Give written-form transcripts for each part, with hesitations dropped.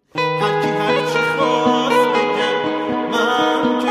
هرچی خواست بگه من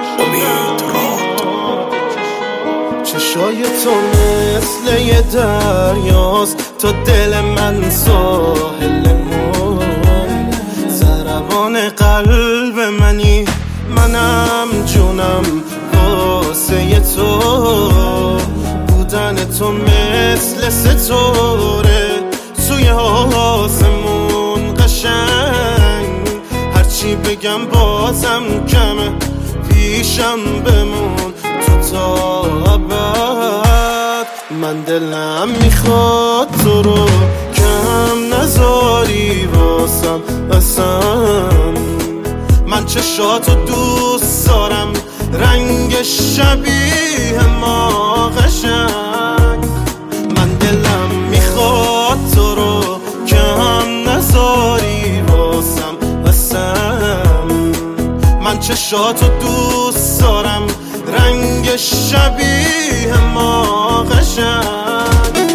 چشای تو مثل یه دریاست، تا دل من ساحل مون. ضربان قلب منی، منم جونم واسه تو. بودن تو مثل ستاره توی آسمون قشنگ. هرچی بگم بازم کمه، پیشم بمون تو تا ابد. من دلم میخواد تو رو کم نذاری واسم اصلا. من چشاتو دوست دارم، رنگ شبیه ما قشنگ. من دلم میخواد تو رو کم نذاری واسم اصلا. من چشاتو دوست دارم، رنگ شبیه ما قشنگ.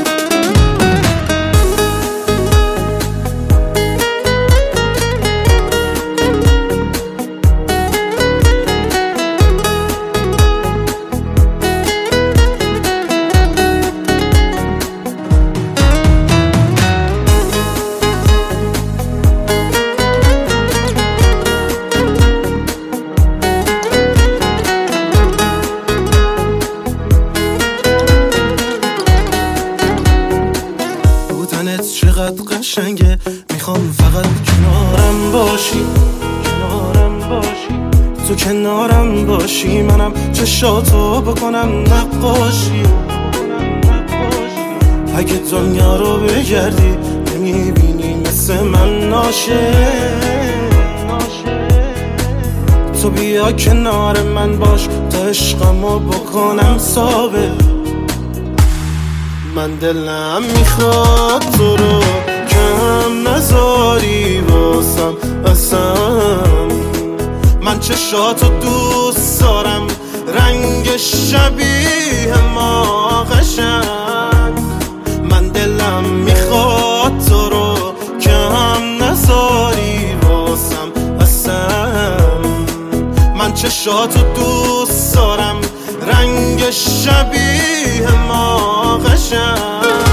چقدر قشنگه، میخوام فقط کنارم باشی، کنارم باشی. تو کنارم باشی، منم چشاتو بکنم نقاشی. اگه دنیا رو بگردی نمیبینی مثل من ناشه. تو بیا کنار من باش تا عشقمو بکنم ثابت. من دلم میخواد تو رو کم نذاری واسم اصلا. من چشاتو دوست دارم، رنگ شبیه ما قشنگ. من دلم میخواد تو رو کم نذاری واسم اصلا. من چشاتو دوست دارم، رنگ شبیه ما قشنگ.